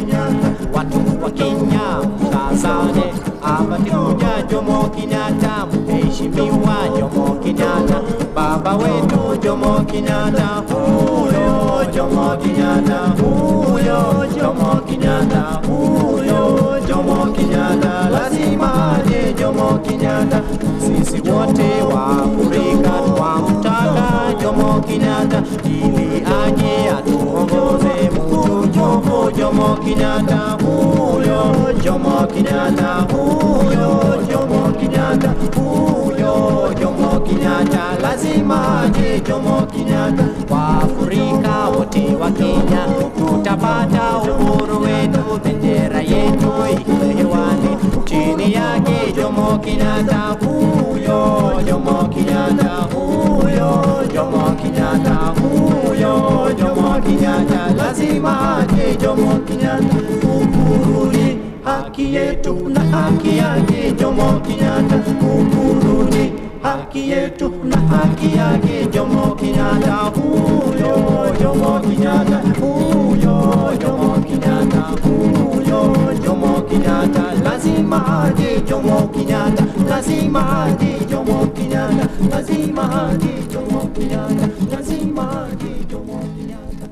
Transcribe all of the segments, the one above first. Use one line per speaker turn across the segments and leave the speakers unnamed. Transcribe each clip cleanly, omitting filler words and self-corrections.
Kenyatta. Watu wa Kenya mkazane, amekuja Jomo Kenyatta, mheshimiwa Jomo Kenyatta, baba wetu Jomo Kenyatta, huyo Jomo Kenyatta, huyo Jomo Kenyatta, huyo Jomo Kenyatta, lazima aje Jomo Kenyatta. Sisi wote wa Afrika twamtaka Jomo Kenyatta ili aje atuongoze mtu Jomo Kenyatta, huyo Jomo Kenyatta, huyo Jomo Kenyatta, huyo Jomo Kenyatta, lazima aje Jomo Kenyatta. Waafrika wote wa Kenya tutapata uhuru wetu, bendera yetu iko hewani, chini yake Jomo Kenyatta, huyo Jomo Kenyatta, huyo Jomo Kenyatta, huyo Jomo Kenyatta, lazima aje Jomo Kenyatta. Uhuru ni haki yetu na haki yake Jomo Kenyatta, uhuru ni haki yetu na haki yake Jomo Kenyatta, huyo Jomo Kenyatta, huyo Jomo Kenyatta, huyo Jomo Kenyatta, lazima aje Jomo Kenyatta, lazima aje Jomo Kenyatta, lazima aje Jomo Kenyatta, lazima aje Jomo Kenyatta.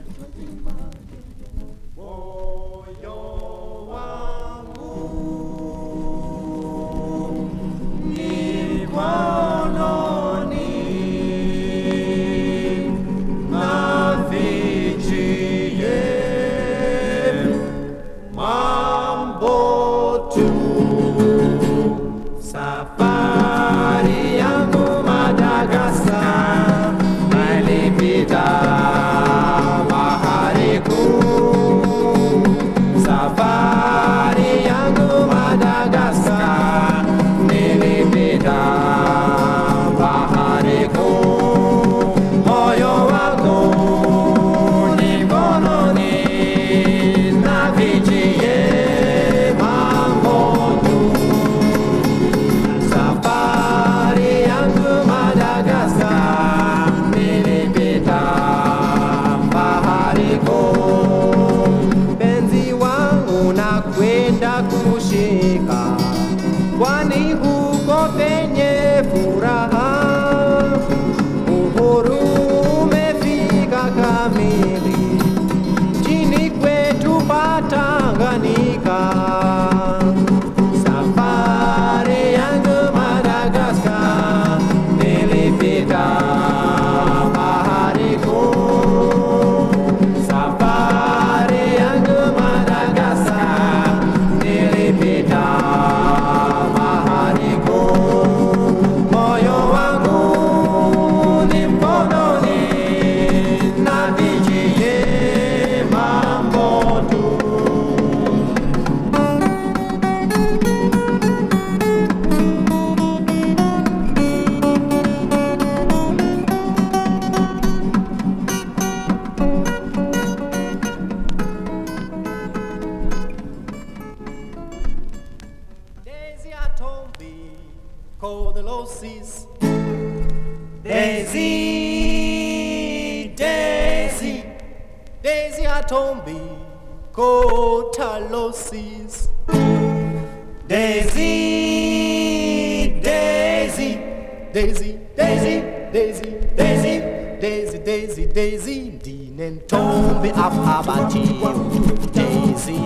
Moyo wangu ni mkononi, nafichie mambo tu. Safari yangu Madagascar, nilipita bahari kuu. Safari yangu Madagascar, nilipita bahari kuu. Moyo wangu ni mkononi, nafichie mambo tu. Safari yangu Madagascar, nilipita bahari kuu. Penzi wangu nakwenda kushika, kwani huko penye furaha. Uhuru umefika kamili, chini kwetu Tanganyika. Safari yangu Madagascar, nilipita bahari kuu. Safari yangu Madagascar, nilipita bahari kuu. Moyo wangu ni mkononi, nafichie mambo tu. Daisy Atombi, Cordolosis. Daisy, Daisy, Daisy Atombi, Cordolosis. Daisy, Daisy, Daisy, Daisy, Daisy, Daisy, Daisy, Daisy, Daisy, Dinen Tombi Ababati, Daisy.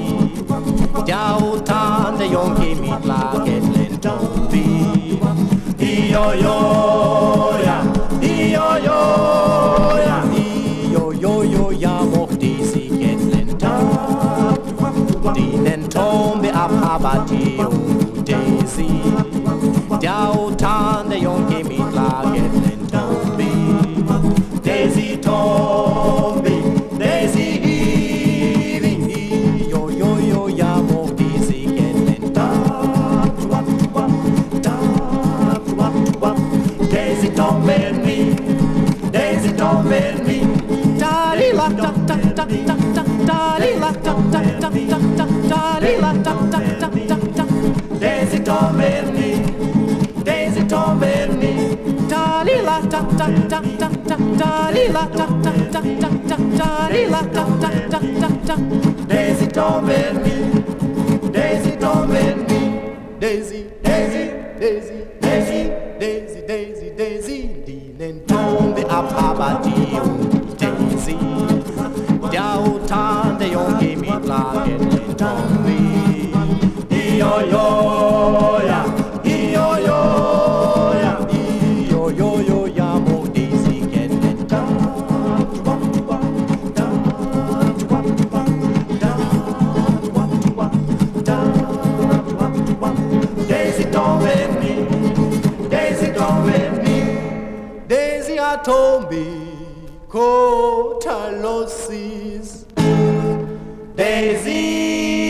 Jautan yonke mitla Ketlen Tombi. Iyo yo ya, iyo yo ya, iyo yo ya moch Daisy Ketlen Tombi. Dinen Tombi Ababati, Daisy. Jautan yonke mitla Ketlen Tombi. Daisy Tombi, Daisy Ivy, yo ya moch Daisy Ketlen Tombi. Daisy Tombi, Daisy Tombi, da la da da da da da la da da da da da la da da da da. Daisy Tombi, Daisy Tombi, da la da da da da da la da da da da da la da da da da da. Daisy torment me, Daisy torment me, Daisy, Daisy, Daisy, Daisy, Daisy, Daisy, Daisy, dinen tombe apabati Daisy, diao tande yonke mi plagen tombe, yo yo ya, yo yo ya, yo ya mo Daisy get it down. Daisy torment me, Daisy torment me, Daisy atombi kotalosis, Daisy.